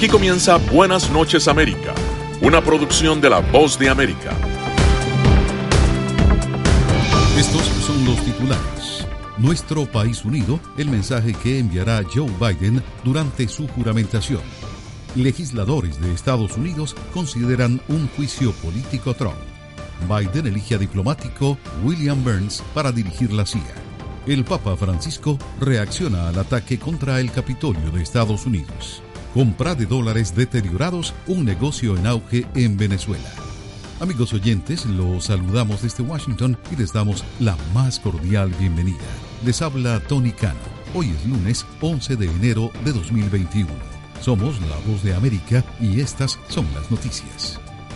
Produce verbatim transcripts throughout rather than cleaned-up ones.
Aquí comienza Buenas noches América, una producción de La Voz de América. Estos son los titulares. Nuestro país unido, el mensaje que enviará Joe Biden durante su juramentación. Legisladores de Estados Unidos consideran un juicio político a Trump. Biden elige a diplomático William Burns para dirigir la C I A. El Papa Francisco reacciona al ataque contra el Capitolio de Estados Unidos. Compra de dólares deteriorados, un negocio en auge en Venezuela. Amigos oyentes, los saludamos desde Washington y les damos la más cordial bienvenida. Les habla Tony Cano. Hoy es lunes once de enero de dos mil veintiuno. Somos La Voz de América y estas son las noticias.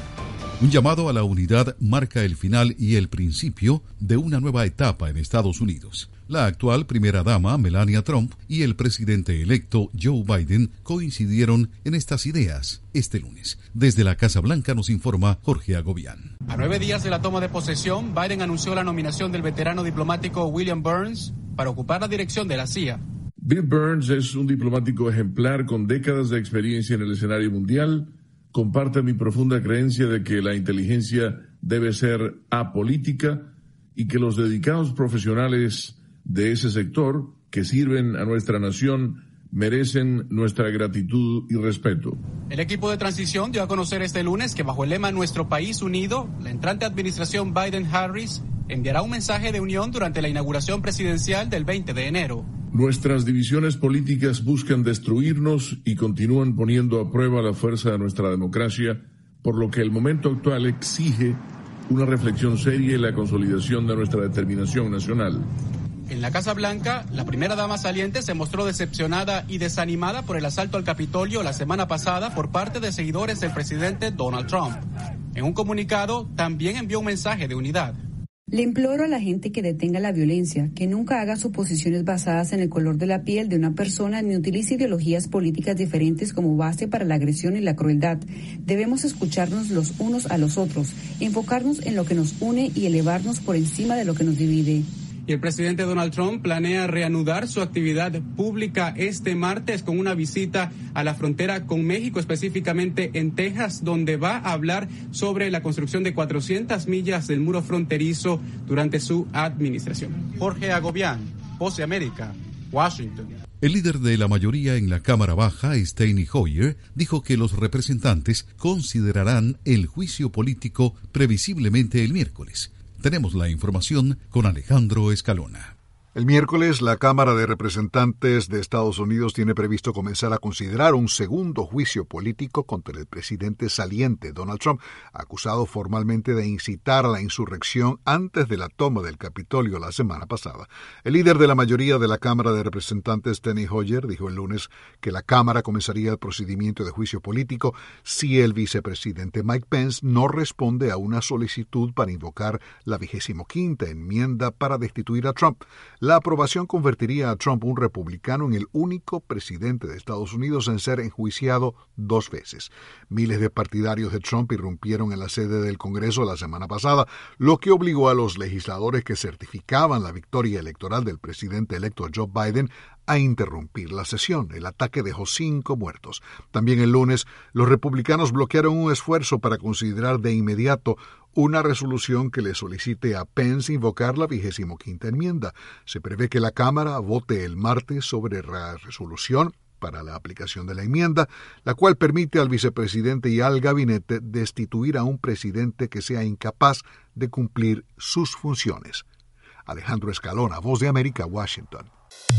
Un llamado a la unidad marca el final y el principio de una nueva etapa en Estados Unidos. La actual primera dama, Melania Trump, y el presidente electo Joe Biden coincidieron en estas ideas este lunes. Desde la Casa Blanca nos informa Jorge Agobián. A nueve días de la toma de posesión, Biden anunció la nominación del veterano diplomático William Burns para ocupar la dirección de la C I A. Bill Burns es un diplomático ejemplar con décadas de experiencia en el escenario mundial. Comparte mi profunda creencia de que la inteligencia debe ser apolítica y que los dedicados profesionales de ese sector que sirven a nuestra nación merecen nuestra gratitud y respeto. El equipo de transición dio a conocer este lunes que bajo el lema Nuestro País Unido, la entrante administración Biden-Harris enviará un mensaje de unión durante la inauguración presidencial del veinte de enero. Nuestras divisiones políticas buscan destruirnos y continúan poniendo a prueba la fuerza de nuestra democracia, por lo que el momento actual exige una reflexión seria y la consolidación de nuestra determinación nacional. En la Casa Blanca, la primera dama saliente se mostró decepcionada y desanimada por el asalto al Capitolio la semana pasada por parte de seguidores del presidente Donald Trump. En un comunicado, también envió un mensaje de unidad. Le imploro a la gente que detenga la violencia, que nunca haga suposiciones basadas en el color de la piel de una persona ni utilice ideologías políticas diferentes como base para la agresión y la crueldad. Debemos escucharnos los unos a los otros, enfocarnos en lo que nos une y elevarnos por encima de lo que nos divide. Y el presidente Donald Trump planea reanudar su actividad pública este martes con una visita a la frontera con México, específicamente en Texas, donde va a hablar sobre la construcción de cuatrocientas millas del muro fronterizo durante su administración. Jorge Agobián, Voz de América, Washington. El líder de la mayoría en la Cámara Baja, Steny Hoyer, dijo que los representantes considerarán el juicio político previsiblemente el miércoles. Tenemos la información con Alejandro Escalona. El miércoles, la Cámara de Representantes de Estados Unidos tiene previsto comenzar a considerar un segundo juicio político contra el presidente saliente, Donald Trump, acusado formalmente de incitar a la insurrección antes de la toma del Capitolio la semana pasada. El líder de la mayoría de la Cámara de Representantes, Steny Hoyer, dijo el lunes que la Cámara comenzaría el procedimiento de juicio político si el vicepresidente Mike Pence no responde a una solicitud para invocar la vigésimo quinta enmienda para destituir a Trump. La aprobación convertiría a Trump, un republicano, en el único presidente de Estados Unidos en ser enjuiciado dos veces. Miles de partidarios de Trump irrumpieron en la sede del Congreso la semana pasada, lo que obligó a los legisladores que certificaban la victoria electoral del presidente electo Joe Biden a interrumpir la sesión. El ataque dejó cinco muertos. También el lunes, los republicanos bloquearon un esfuerzo para considerar de inmediato una resolución que le solicite a Pence invocar la vigésimo quinta enmienda. Se prevé que la Cámara vote el martes sobre la resolución para la aplicación de la enmienda, la cual permite al vicepresidente y al gabinete destituir a un presidente que sea incapaz de cumplir sus funciones. Alejandro Escalona, Voz de América, Washington.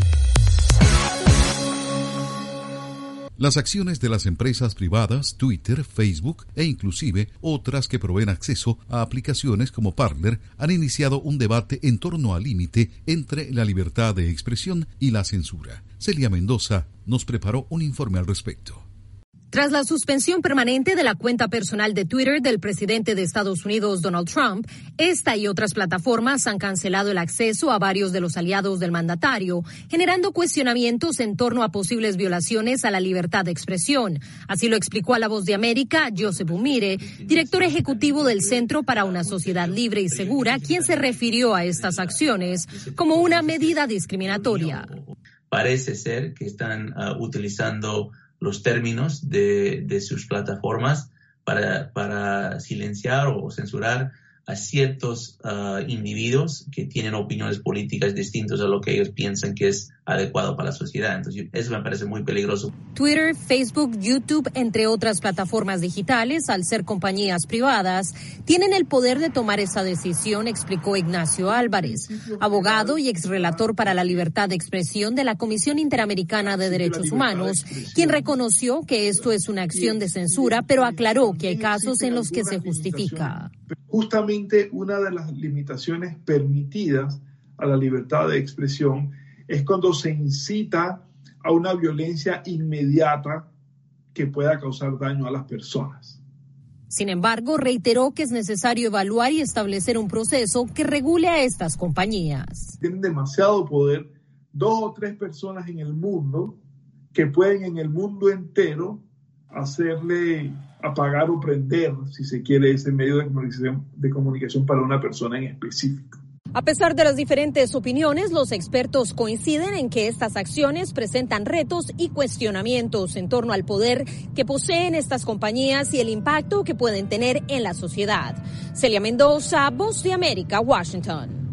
Las acciones de las empresas privadas, Twitter, Facebook e inclusive otras que proveen acceso a aplicaciones como Parler han iniciado un debate en torno al límite entre la libertad de expresión y la censura. Celia Mendoza nos preparó un informe al respecto. Tras la suspensión permanente de la cuenta personal de Twitter del presidente de Estados Unidos, Donald Trump, esta y otras plataformas han cancelado el acceso a varios de los aliados del mandatario, generando cuestionamientos en torno a posibles violaciones a la libertad de expresión. Así lo explicó a La Voz de América Joseph Umire, director ejecutivo del Centro para una Sociedad Libre y Segura, quien se refirió a estas acciones como una medida discriminatoria. Parece ser que están uh, utilizando los términos de, de sus plataformas para, para silenciar o censurar a ciertos uh, individuos que tienen opiniones políticas distintas a lo que ellos piensan que es adecuado para la sociedad. Entonces, eso me parece muy peligroso. Twitter, Facebook, YouTube, entre otras plataformas digitales, al ser compañías privadas, tienen el poder de tomar esa decisión, explicó Ignacio Álvarez, abogado y exrelator para la libertad de expresión de la Comisión Interamericana de Derechos Humanos, quien reconoció que esto es una acción de censura, pero aclaró que hay casos en los que se justifica. Justamente una de las limitaciones permitidas a la libertad de expresión es cuando se incita a una violencia inmediata que pueda causar daño a las personas. Sin embargo, reiteró que es necesario evaluar y establecer un proceso que regule a estas compañías. Tienen demasiado poder dos o tres personas en el mundo que pueden en el mundo entero hacerle apagar o prender, si se quiere, ese medio de comunicación, de comunicación para una persona en específico. A pesar de las diferentes opiniones, los expertos coinciden en que estas acciones presentan retos y cuestionamientos en torno al poder que poseen estas compañías y el impacto que pueden tener en la sociedad. Celia Mendoza, Voz de América, Washington.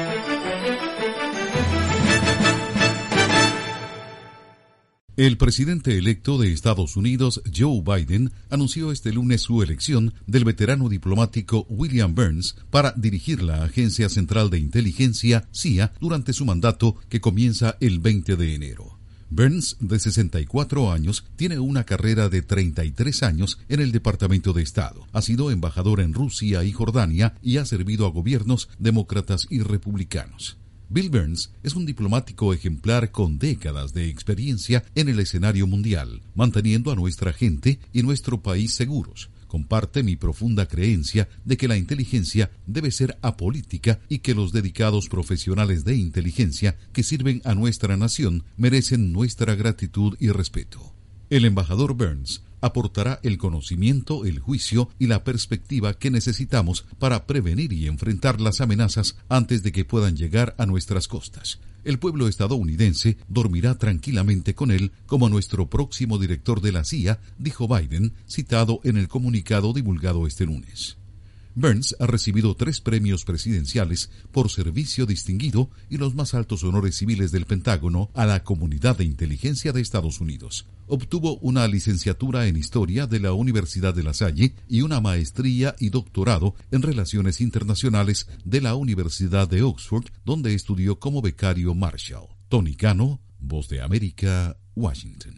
El presidente electo de Estados Unidos, Joe Biden, anunció este lunes su elección del veterano diplomático William Burns para dirigir la Agencia Central de Inteligencia, C I A, durante su mandato que comienza el veinte de enero. Burns, de sesenta y cuatro años, tiene una carrera de treinta y tres años en el Departamento de Estado. Ha sido embajador en Rusia y Jordania y ha servido a gobiernos demócratas y republicanos. Bill Burns es un diplomático ejemplar con décadas de experiencia en el escenario mundial, manteniendo a nuestra gente y nuestro país seguros. Comparte mi profunda creencia de que la inteligencia debe ser apolítica y que los dedicados profesionales de inteligencia que sirven a nuestra nación merecen nuestra gratitud y respeto. El embajador Burns aportará el conocimiento, el juicio y la perspectiva que necesitamos para prevenir y enfrentar las amenazas antes de que puedan llegar a nuestras costas. El pueblo estadounidense dormirá tranquilamente con él como nuestro próximo director de la C I A, dijo Biden, citado en el comunicado divulgado este lunes. Burns ha recibido tres premios presidenciales por servicio distinguido y los más altos honores civiles del Pentágono a la comunidad de inteligencia de Estados Unidos. Obtuvo una licenciatura en Historia de la Universidad de La Salle y una maestría y doctorado en Relaciones Internacionales de la Universidad de Oxford, donde estudió como becario Marshall. Tony Cano, Voz de América, Washington.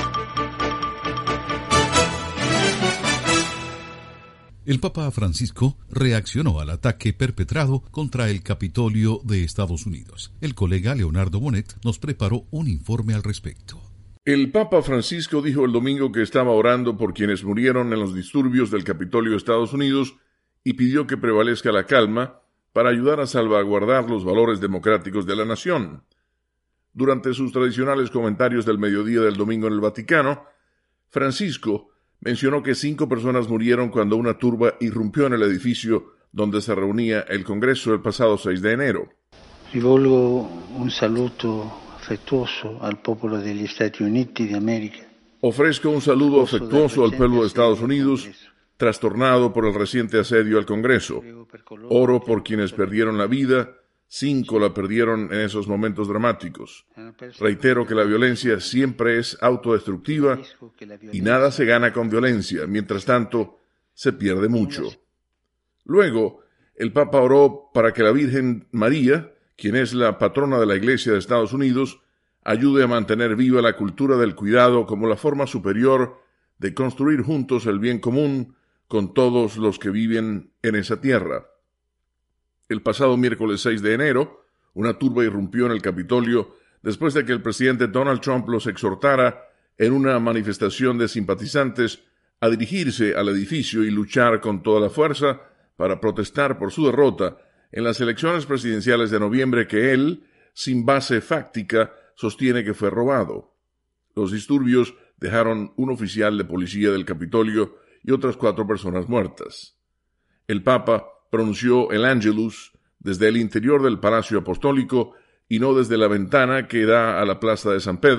El Papa Francisco reaccionó al ataque perpetrado contra el Capitolio de Estados Unidos. El colega Leonardo Bonet nos preparó un informe al respecto. El Papa Francisco dijo el domingo que estaba orando por quienes murieron en los disturbios del Capitolio de Estados Unidos y pidió que prevalezca la calma para ayudar a salvaguardar los valores democráticos de la nación. Durante sus tradicionales comentarios del mediodía del domingo en el Vaticano, Francisco mencionó que cinco personas murieron cuando una turba irrumpió en el edificio donde se reunía el Congreso el pasado seis de enero. Rivolgo un saluto afettuoso al pueblo de los Estados Unidos de América. Ofrezco un saludo afectuoso al pueblo de Estados Unidos, trastornado por el reciente asedio al Congreso. Oro por quienes perdieron la vida. Cinco la perdieron en esos momentos dramáticos. Reitero que la violencia siempre es autodestructiva y nada se gana con violencia. Mientras tanto, se pierde mucho. Luego, el Papa oró para que la Virgen María, quien es la patrona de la Iglesia de Estados Unidos, ayude a mantener viva la cultura del cuidado como la forma superior de construir juntos el bien común con todos los que viven en esa tierra. El pasado miércoles seis de enero, una turba irrumpió en el Capitolio después de que el presidente Donald Trump los exhortara en una manifestación de simpatizantes a dirigirse al edificio y luchar con toda la fuerza para protestar por su derrota en las elecciones presidenciales de noviembre que él, sin base fáctica, sostiene que fue robado. Los disturbios dejaron un oficial de policía del Capitolio y otras cuatro personas muertas. El Papa pronunció el Angelus desde el interior del Palacio Apostólico y no desde la ventana que da a la Plaza de San Pedro,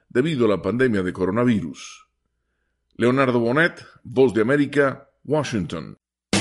debido a la pandemia de coronavirus. Leonardo Bonet, Voz de América, Washington.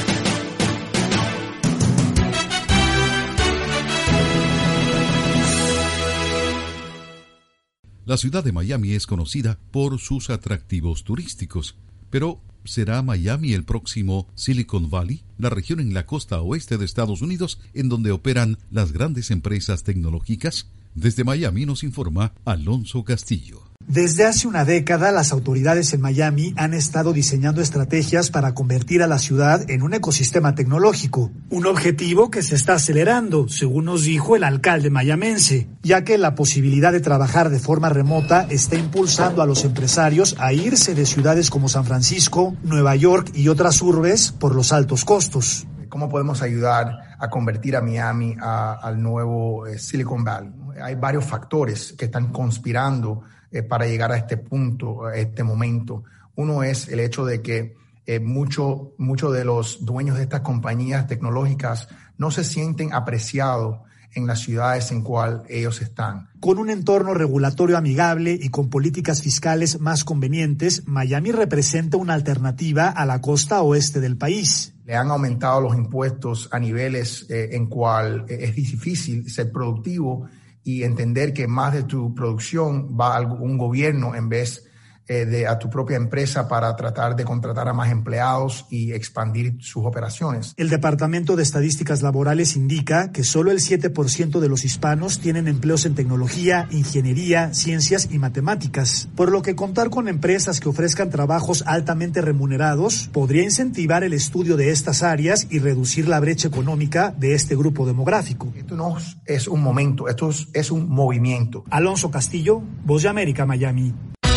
La ciudad de Miami es conocida por sus atractivos turísticos, pero ¿será Miami el próximo Silicon Valley, la región en la costa oeste de Estados Unidos en donde operan las grandes empresas tecnológicas? Desde Miami nos informa Alonso Castillo. Desde hace una década, las autoridades en Miami han estado diseñando estrategias para convertir a la ciudad en un ecosistema tecnológico, un objetivo que se está acelerando, según nos dijo el alcalde mayamense, ya que la posibilidad de trabajar de forma remota está impulsando a los empresarios a irse de ciudades como San Francisco, Nueva York y otras urbes por los altos costos. ¿Cómo podemos ayudar a convertir a Miami a, al nuevo eh, Silicon Valley? Hay varios factores que están conspirando eh, para llegar a este punto, a este momento. Uno es el hecho de que eh, muchos mucho de los dueños de estas compañías tecnológicas no se sienten apreciados en las ciudades en cual ellos están. Con un entorno regulatorio amigable y con políticas fiscales más convenientes, Miami representa una alternativa a la costa oeste del país. Le han aumentado los impuestos a niveles eh, en cual eh, es difícil ser productivo y entender que más de tu producción va a un gobierno en vez eh, de a tu propia empresa para tratar de contratar a más empleados y expandir sus operaciones. El Departamento de Estadísticas Laborales indica que solo el siete por ciento de los hispanos tienen empleos en tecnología, ingeniería, ciencias y matemáticas, por lo que contar con empresas que ofrezcan trabajos altamente remunerados podría incentivar el estudio de estas áreas y reducir la brecha económica de este grupo demográfico. Esto no es un momento, esto es, es un movimiento. Alonso Castillo, Voz de América, Miami.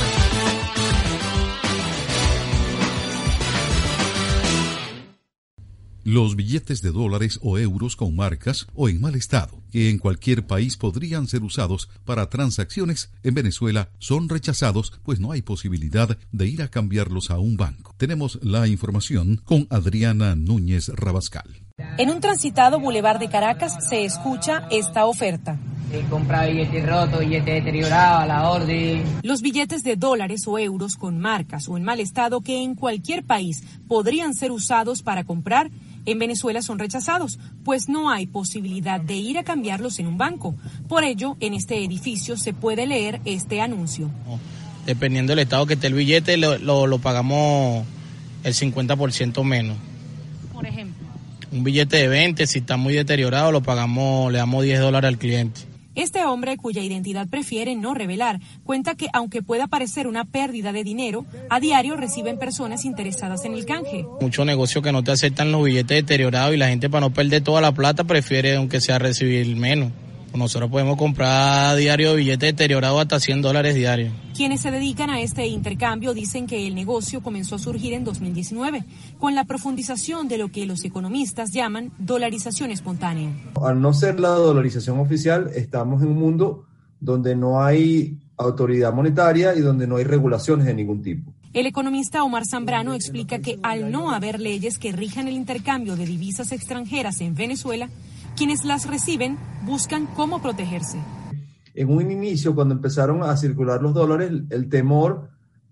Los billetes de dólares o euros con marcas o en mal estado, que en cualquier país podrían ser usados para transacciones, en Venezuela son rechazados, pues no hay posibilidad de ir a cambiarlos a un banco. Tenemos la información con Adriana Núñez Rabascal. En un transitado bulevar de Caracas se escucha esta oferta. He comprado billetes rotos, billetes deteriorados, a la orden. Los billetes de dólares o euros con marcas o en mal estado que en cualquier país podrían ser usados para comprar, en Venezuela son rechazados, pues no hay posibilidad de ir a cambiarlos en un banco. Por ello, en este edificio se puede leer este anuncio. Dependiendo del estado que esté el billete, lo, lo, lo pagamos el cincuenta por ciento menos. Por ejemplo. Un billete de veinte, si está muy deteriorado, lo pagamos, le damos diez dólares al cliente. Este hombre, cuya identidad prefiere no revelar, cuenta que aunque pueda parecer una pérdida de dinero, a diario reciben personas interesadas en el canje. Muchos negocios que no te aceptan los billetes deteriorados y la gente, para no perder toda la plata, prefiere aunque sea recibir menos. Nosotros podemos comprar a diario billetes deteriorados hasta cien dólares diarios. Quienes se dedican a este intercambio dicen que el negocio comenzó a surgir en dos mil diecinueve, con la profundización de lo que los economistas llaman dolarización espontánea. Al no ser la dolarización oficial, estamos en un mundo donde no hay autoridad monetaria y donde no hay regulaciones de ningún tipo. El economista Omar Zambrano explica que al no haber leyes que rijan el intercambio de divisas extranjeras en Venezuela, quienes las reciben buscan cómo protegerse. En un inicio, cuando empezaron a circular los dólares, el temor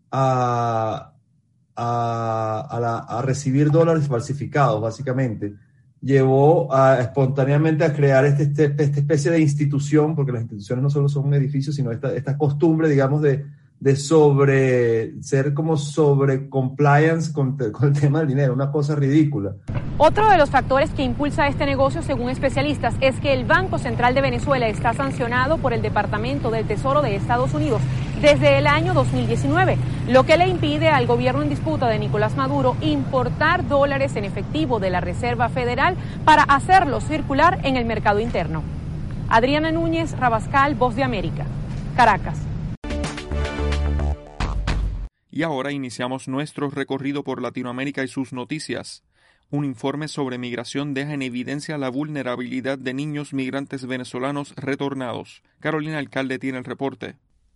a, a, a, la, a recibir dólares falsificados, básicamente, llevó a, espontáneamente a crear este, este, esta especie de institución, porque las instituciones no solo son un edificio, sino esta, esta costumbre, digamos, de, de sobre ser como sobre compliance con, con el tema del dinero, una cosa ridícula. Otro de los factores que impulsa este negocio, según especialistas, es que el Banco Central de Venezuela está sancionado por el Departamento del Tesoro de Estados Unidos desde el año dos mil diecinueve, lo que le impide al gobierno en disputa de Nicolás Maduro importar dólares en efectivo de la Reserva Federal para hacerlos circular en el mercado interno. Adriana Núñez Rabascal, Voz de América, Caracas. Y ahora iniciamos nuestro recorrido por Latinoamérica y sus noticias. Un informe sobre migración deja en evidencia la vulnerabilidad de niños migrantes venezolanos retornados. Carolina Alcalde tiene el reporte.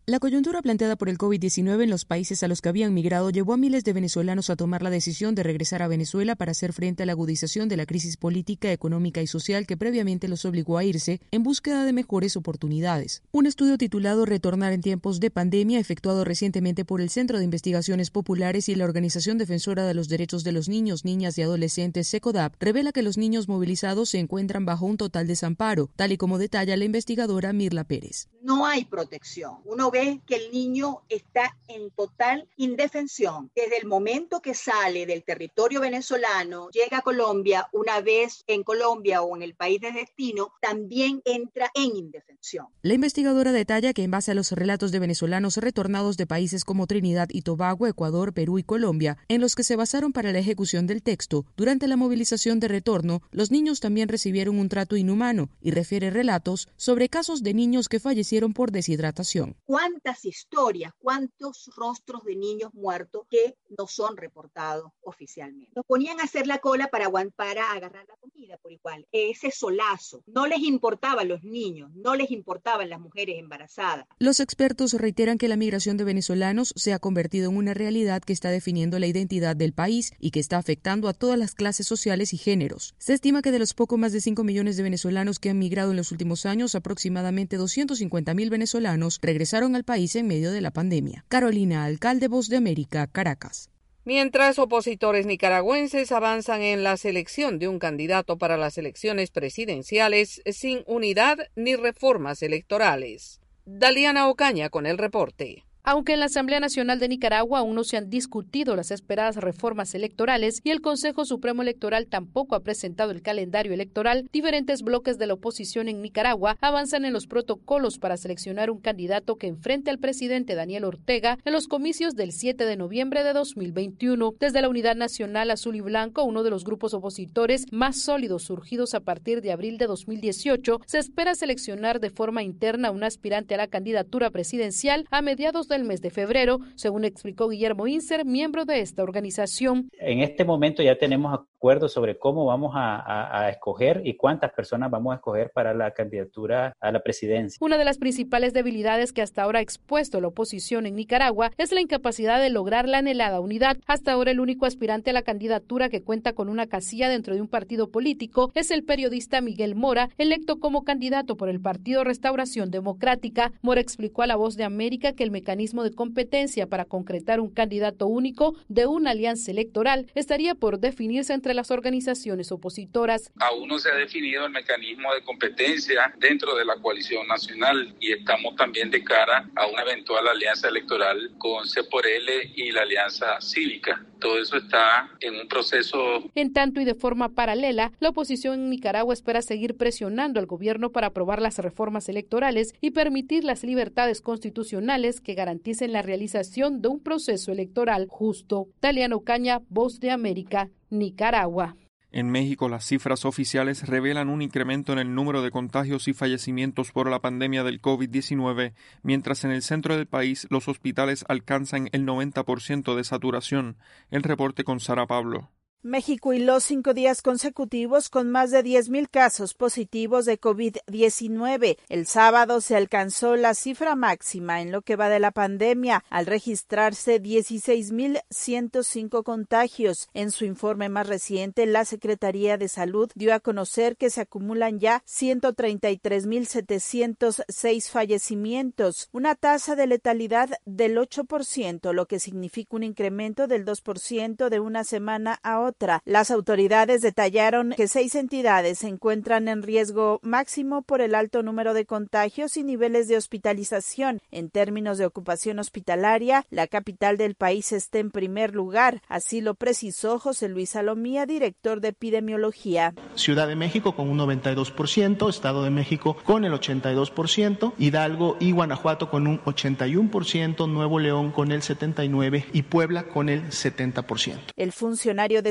La coyuntura planteada por el COVID diecinueve en los países a los que habían migrado llevó a miles de venezolanos a tomar la decisión de regresar a Venezuela para hacer frente a la agudización de la crisis política, económica y social que previamente los obligó a irse en búsqueda de mejores oportunidades. Un estudio titulado Retornar en tiempos de pandemia, efectuado recientemente por el Centro de Investigaciones Populares y la Organización Defensora de los Derechos de los Niños, Niñas y Adolescentes, SECODAP, revela que los niños movilizados se encuentran bajo un total desamparo, tal y como detalla la investigadora Mirla Pérez. No hay protección. Uno ve que el niño está en total indefensión. Desde el momento que sale del territorio venezolano, llega a Colombia, una vez en Colombia o en el país de destino, también entra en indefensión. La investigadora detalla que en base a los relatos de venezolanos retornados de países como Trinidad y Tobago, Ecuador, Perú y Colombia, en los que se basaron para la ejecución del texto, durante la movilización de retorno, los niños también recibieron un trato inhumano y refiere relatos sobre casos de niños que fallecieron por deshidratación. ¿Cuántas historias, cuántos rostros de niños muertos que no son reportados oficialmente? Nos ponían a hacer la cola para, para agarrar la comida por igual. Ese solazo. No les importaban los niños, no les importaban las mujeres embarazadas. Los expertos reiteran que la migración de venezolanos se ha convertido en una realidad que está definiendo la identidad del país y que está afectando a todas las clases sociales y géneros. Se estima que de los poco más de cinco millones de venezolanos que han migrado en los últimos años, aproximadamente doscientos cincuenta mil venezolanos regresaron al país en medio de la pandemia. Carolina Alcalde, Voz de América, Caracas. Mientras opositores nicaragüenses avanzan en la selección de un candidato para las elecciones presidenciales sin unidad ni reformas electorales. Daliana Ocaña con el reporte. Aunque en la Asamblea Nacional de Nicaragua aún no se han discutido las esperadas reformas electorales y el Consejo Supremo Electoral tampoco ha presentado el calendario electoral, diferentes bloques de la oposición en Nicaragua avanzan en los protocolos para seleccionar un candidato que enfrente al presidente Daniel Ortega en los comicios del siete de noviembre de dos mil veintiuno. Desde la Unidad Nacional Azul y Blanco, uno de los grupos opositores más sólidos surgidos a partir de abril de dos mil dieciocho, se espera seleccionar de forma interna un aspirante a la candidatura presidencial a mediados del mes de febrero, según explicó Guillermo Inser, miembro de esta organización. En este momento ya tenemos acuerdos sobre cómo vamos a, a, a escoger y cuántas personas vamos a escoger para la candidatura a la presidencia. Una de las principales debilidades que hasta ahora ha expuesto la oposición en Nicaragua es la incapacidad de lograr la anhelada unidad. Hasta ahora el único aspirante a la candidatura que cuenta con una casilla dentro de un partido político es el periodista Miguel Mora, electo como candidato por el Partido Restauración Democrática. Mora explicó a La Voz de América que el mecanismo de competencia para concretar un candidato único de una alianza electoral estaría por definirse entre las organizaciones opositoras. Aún no se ha definido el mecanismo de competencia dentro de la coalición nacional y estamos también de cara a una eventual alianza electoral con C por L y la Alianza Cívica. Todo eso está en un proceso. En tanto y de forma paralela, la oposición en Nicaragua espera seguir presionando al gobierno para aprobar las reformas electorales y permitir las libertades constitucionales que garanticen la realización de un proceso electoral justo. Daliana Ocaña, Voz de América, Nicaragua. En México, las cifras oficiales revelan un incremento en el número de contagios y fallecimientos por la pandemia del COVID diecinueve, mientras en el centro del país los hospitales alcanzan el noventa por ciento de saturación. El reporte con Sara Pablo. México hiló cinco días consecutivos con más de diez mil casos positivos de COVID diecinueve. El sábado se alcanzó la cifra máxima en lo que va de la pandemia, al registrarse dieciséis mil ciento cinco contagios. En su informe más reciente, la Secretaría de Salud dio a conocer que se acumulan ya ciento treinta y tres mil setecientos seis fallecimientos, una tasa de letalidad del ocho por ciento, lo que significa un incremento del dos por ciento de una semana a otra. Las autoridades detallaron que seis entidades se encuentran en riesgo máximo por el alto número de contagios y niveles de hospitalización. En términos de ocupación hospitalaria, la capital del país está en primer lugar, así lo precisó José Luis Salomía, director de epidemiología. Ciudad de México con un noventa y dos por ciento, Estado de México con el ochenta y dos por ciento, Hidalgo y Guanajuato con un ochenta y uno por ciento, Nuevo León con el setenta y nueve por ciento y Puebla con el setenta por ciento. El funcionario de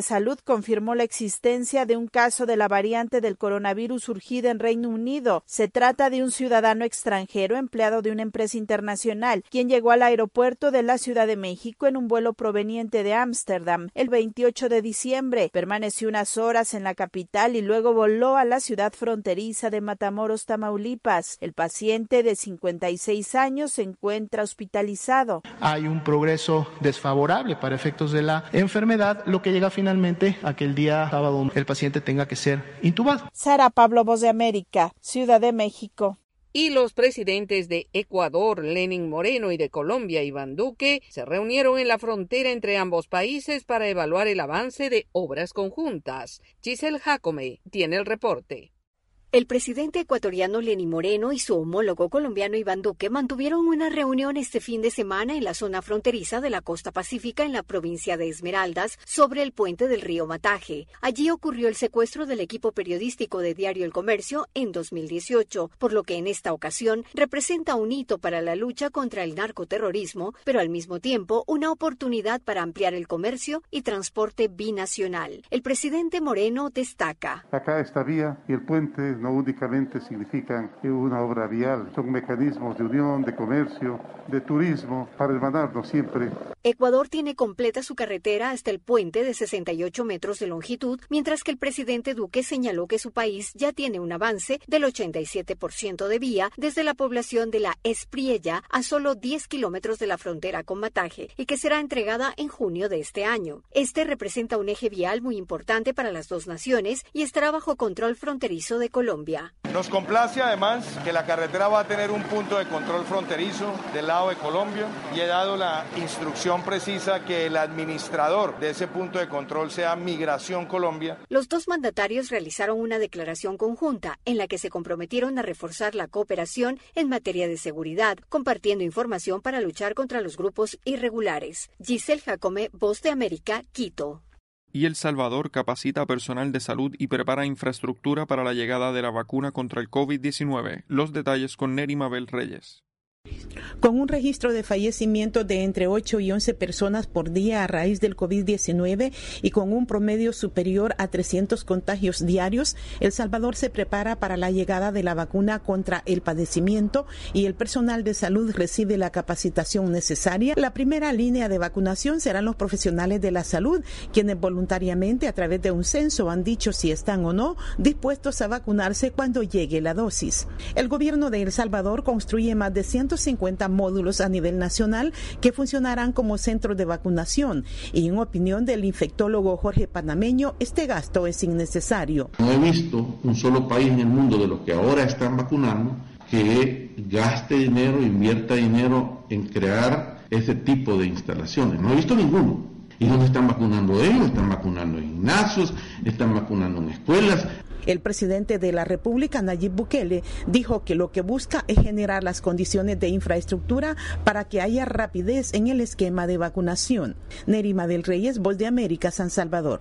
Salud confirmó la existencia de un caso de la variante del coronavirus surgida en Reino Unido. Se trata de un ciudadano extranjero empleado de una empresa internacional, quien llegó al aeropuerto de la Ciudad de México en un vuelo proveniente de Ámsterdam el veintiocho de diciembre. Permaneció unas horas en la capital y luego voló a la ciudad fronteriza de Matamoros, Tamaulipas. El paciente de cincuenta y seis años se encuentra hospitalizado. Hay un progreso desfavorable para efectos de la enfermedad, lo que llega finalmente a que el día sábado el paciente tenga que ser intubado. Sara Pablo, Voz de América, Ciudad de México. Y los presidentes de Ecuador, Lenín Moreno, y de Colombia, Iván Duque, se reunieron en la frontera entre ambos países para evaluar el avance de obras conjuntas. Giselle Jacome tiene el reporte. El presidente ecuatoriano Lenín Moreno y su homólogo colombiano Iván Duque mantuvieron una reunión este fin de semana en la zona fronteriza de la costa pacífica en la provincia de Esmeraldas sobre el puente del río Mataje. Allí ocurrió el secuestro del equipo periodístico de Diario El Comercio en dos mil dieciocho, por lo que en esta ocasión representa un hito para la lucha contra el narcoterrorismo, pero al mismo tiempo una oportunidad para ampliar el comercio y transporte binacional. El presidente Moreno destaca: Acá esta vía y el puente no únicamente significan una obra vial, son mecanismos de unión, de comercio, de turismo, para hermanarnos siempre. Ecuador tiene completa su carretera hasta el puente de sesenta y ocho metros de longitud, mientras que el presidente Duque señaló que su país ya tiene un avance del ochenta y siete por ciento de vía desde la población de la Espriella a solo diez kilómetros de la frontera con Mataje y que será entregada en junio de este año. Este representa un eje vial muy importante para las dos naciones y estará bajo control fronterizo de Colombia. Colombia. Nos complace además que la carretera va a tener un punto de control fronterizo del lado de Colombia y he dado la instrucción precisa que el administrador de ese punto de control sea Migración Colombia. Los dos mandatarios realizaron una declaración conjunta en la que se comprometieron a reforzar la cooperación en materia de seguridad, compartiendo información para luchar contra los grupos irregulares. Giselle Jacome, Voz de América, Quito. Y El Salvador capacita a personal de salud y prepara infraestructura para la llegada de la vacuna contra el COVID diecinueve. Los detalles con Neri Mabel Reyes. Con un registro de fallecimiento de entre ocho y once personas por día a raíz del COVID diecinueve y con un promedio superior a trescientos contagios diarios, El Salvador se prepara para la llegada de la vacuna contra el padecimiento y el personal de salud recibe la capacitación necesaria. La primera línea de vacunación serán los profesionales de la salud, quienes voluntariamente a través de un censo han dicho si están o no dispuestos a vacunarse cuando llegue la dosis. El gobierno de El Salvador construye más de ciento cincuenta módulos a nivel nacional que funcionarán como centros de vacunación y en opinión del infectólogo Jorge Panameño, este gasto es innecesario. No he visto un solo país en el mundo de los que ahora están vacunando que gaste dinero, invierta dinero en crear ese tipo de instalaciones. No he visto ninguno. ¿Y dónde están vacunando ellos? Están vacunando en gimnasios, están vacunando en escuelas. El presidente de la República, Nayib Bukele, dijo que lo que busca es generar las condiciones de infraestructura para que haya rapidez en el esquema de vacunación. Neri Mabel Reyes, Voz de América, San Salvador.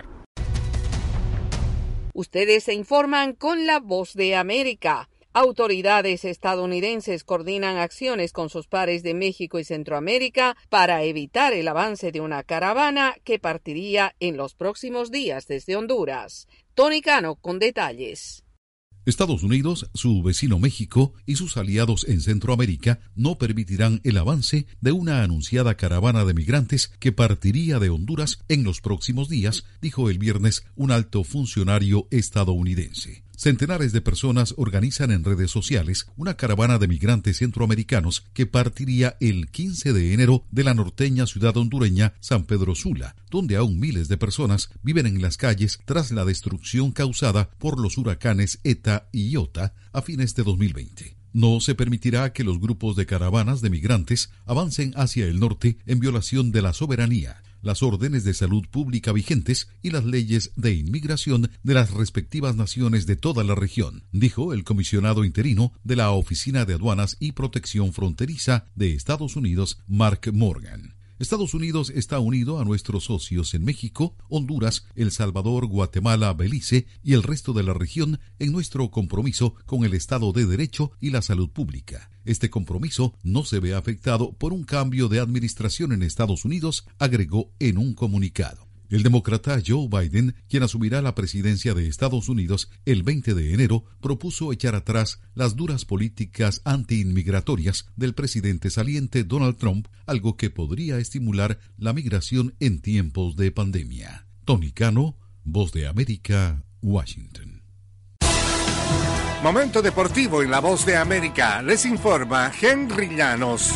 Ustedes se informan con la Voz de América. Autoridades estadounidenses coordinan acciones con sus pares de México y Centroamérica para evitar el avance de una caravana que partiría en los próximos días desde Honduras. Tony Cano con detalles. Estados Unidos, su vecino México y sus aliados en Centroamérica no permitirán el avance de una anunciada caravana de migrantes que partiría de Honduras en los próximos días, dijo el viernes un alto funcionario estadounidense. Centenares de personas organizan en redes sociales una caravana de migrantes centroamericanos que partiría el quince de enero de la norteña ciudad hondureña San Pedro Sula, donde aún miles de personas viven en las calles tras la destrucción causada por los huracanes Eta y Iota a fines de dos mil veinte. No se permitirá que los grupos de caravanas de migrantes avancen hacia el norte en violación de la soberanía, las órdenes de salud pública vigentes y las leyes de inmigración de las respectivas naciones de toda la región, dijo el comisionado interino de la Oficina de Aduanas y Protección Fronteriza de Estados Unidos, Mark Morgan. Estados Unidos está unido a nuestros socios en México, Honduras, El Salvador, Guatemala, Belice y el resto de la región en nuestro compromiso con el Estado de Derecho y la salud pública. Este compromiso no se ve afectado por un cambio de administración en Estados Unidos, agregó en un comunicado. El demócrata Joe Biden, quien asumirá la presidencia de Estados Unidos el veinte de enero, propuso echar atrás las duras políticas antiinmigratorias del presidente saliente Donald Trump, algo que podría estimular la migración en tiempos de pandemia. Tony Cano, Voz de América, Washington. Momento deportivo en la Voz de América. Les informa Henry Llanos.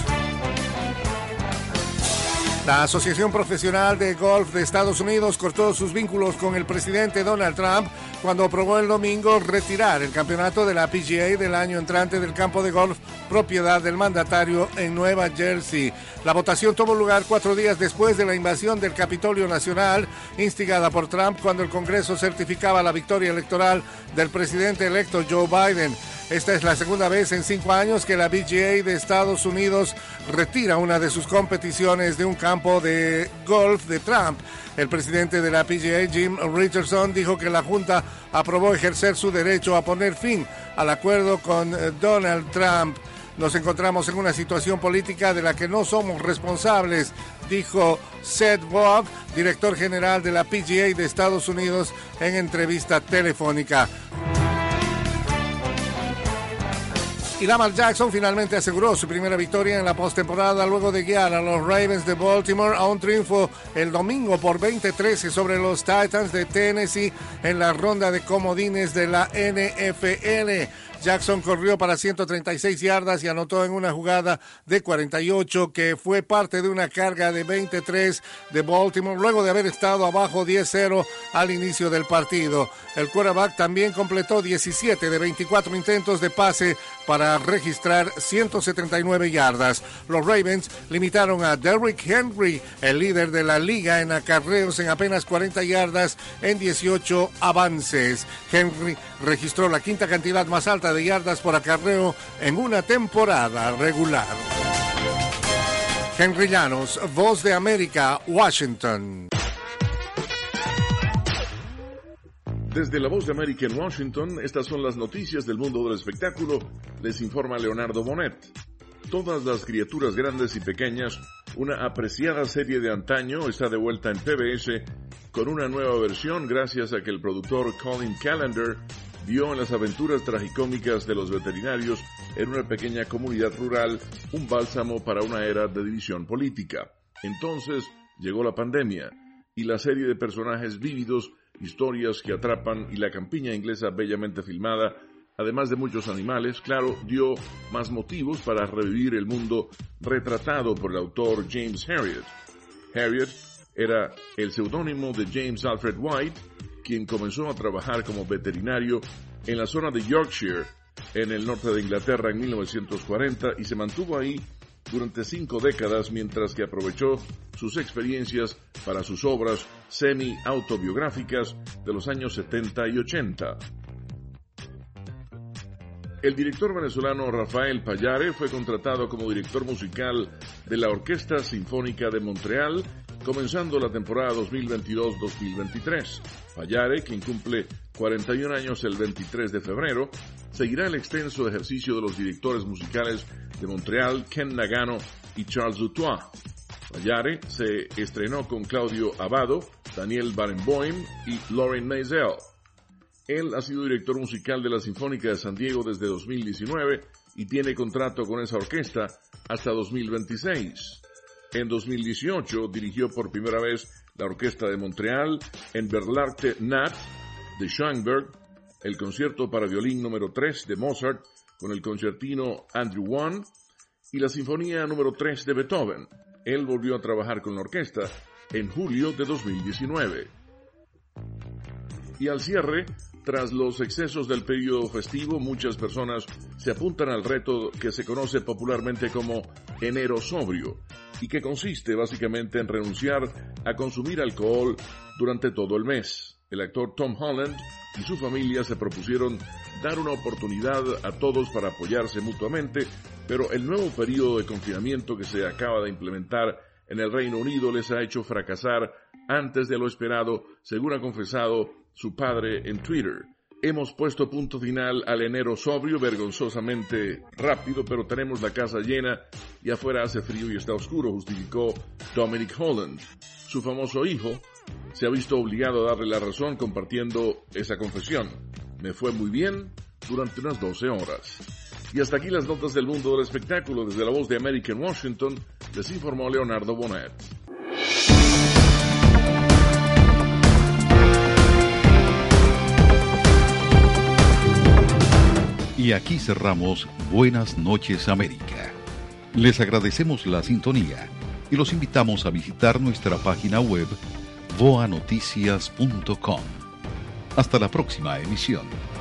La Asociación Profesional de Golf de Estados Unidos cortó sus vínculos con el presidente Donald Trump cuando aprobó el domingo retirar el campeonato de la P G A del año entrante del campo de golf propiedad del mandatario en Nueva Jersey. La votación tuvo lugar cuatro días después de la invasión del Capitolio Nacional, instigada por Trump cuando el Congreso certificaba la victoria electoral del presidente electo Joe Biden. Esta es la segunda vez en cinco años que la P G A de Estados Unidos retira una de sus competiciones de un campo de golf de Trump. El presidente de la P G A, Jim Richardson, dijo que la Junta aprobó ejercer su derecho a poner fin al acuerdo con Donald Trump. Nos encontramos en una situación política de la que no somos responsables, dijo Seth Bob, director general de la P G A de Estados Unidos, en entrevista telefónica. Y Lamar Jackson finalmente aseguró su primera victoria en la postemporada luego de guiar a los Ravens de Baltimore a un triunfo el domingo por veinte trece sobre los Titans de Tennessee en la ronda de comodines de la N F L. Jackson corrió para ciento treinta y seis yardas y anotó en una jugada de cuarenta y ocho que fue parte de una carga de veintitrés de Baltimore luego de haber estado abajo diez cero al inicio del partido. El quarterback también completó diecisiete de veinticuatro intentos de pase para registrar ciento setenta y nueve yardas. Los Ravens limitaron a Derrick Henry, el líder de la liga en acarreos, en apenas cuarenta yardas en dieciocho avances. Henry registró la quinta cantidad más alta de yardas por acarreo en una temporada regular. Henry Llanos, Voz de América, Washington. Desde la Voz de América en Washington, estas son las noticias del mundo del espectáculo. Les informa Leonardo Bonet. Todas las criaturas grandes y pequeñas, una apreciada serie de antaño, está de vuelta en P B S con una nueva versión gracias a que el productor Colin Callender vio en las aventuras tragicómicas de los veterinarios en una pequeña comunidad rural un bálsamo para una era de división política. Entonces llegó la pandemia y la serie de personajes vívidos, historias que atrapan y la campiña inglesa bellamente filmada, además de muchos animales, claro, dio más motivos para revivir el mundo retratado por el autor James Herriot. Herriot era el seudónimo de James Alfred White, quien comenzó a trabajar como veterinario en la zona de Yorkshire, en el norte de Inglaterra en mil novecientos cuarenta, y se mantuvo ahí durante cinco décadas mientras que aprovechó sus experiencias para sus obras semi-autobiográficas de los años setenta y ochenta. El director venezolano Rafael Pallare fue contratado como director musical de la Orquesta Sinfónica de Montreal, comenzando la temporada dos mil veintidós dos mil veintitrés. Pallare, quien cumple cuarenta y un años el veintitrés de febrero, seguirá el extenso ejercicio de los directores musicales de Montreal, Ken Nagano y Charles Dutoit. Pallare se estrenó con Claudio Abbado, Daniel Barenboim y Lauren Maisel. Él ha sido director musical de la Sinfónica de San Diego desde dos mil diecinueve y tiene contrato con esa orquesta hasta dos mil veintiséis. En dos mil dieciocho dirigió por primera vez la Orquesta de Montreal en Berlarte Nat de Schoenberg, el concierto para violín número tres de Mozart con el concertino Andrew One y la Sinfonía número tres de Beethoven. Él volvió a trabajar con la orquesta en julio de dos mil diecinueve. Y al cierre, tras los excesos del periodo festivo, muchas personas se apuntan al reto que se conoce popularmente como enero sobrio y que consiste básicamente en renunciar a consumir alcohol durante todo el mes. El actor Tom Holland y su familia se propusieron dar una oportunidad a todos para apoyarse mutuamente, pero el nuevo periodo de confinamiento que se acaba de implementar en el Reino Unido les ha hecho fracasar antes de lo esperado, según ha confesado su padre en Twitter. Hemos puesto punto final al enero sobrio vergonzosamente rápido, pero tenemos la casa llena y afuera hace frío y está oscuro, justificó Dominic Holland. Su famoso hijo, se ha visto obligado a darle la razón compartiendo esa confesión. Me fue muy bien durante unas doce horas. Y hasta aquí las notas del mundo del espectáculo. Desde la Voz de América en Washington, les informó Leonardo Bonet. Y aquí cerramos Buenas noches América. Les agradecemos la sintonía y los invitamos a visitar nuestra página web voa noticias punto com. Hasta la próxima emisión.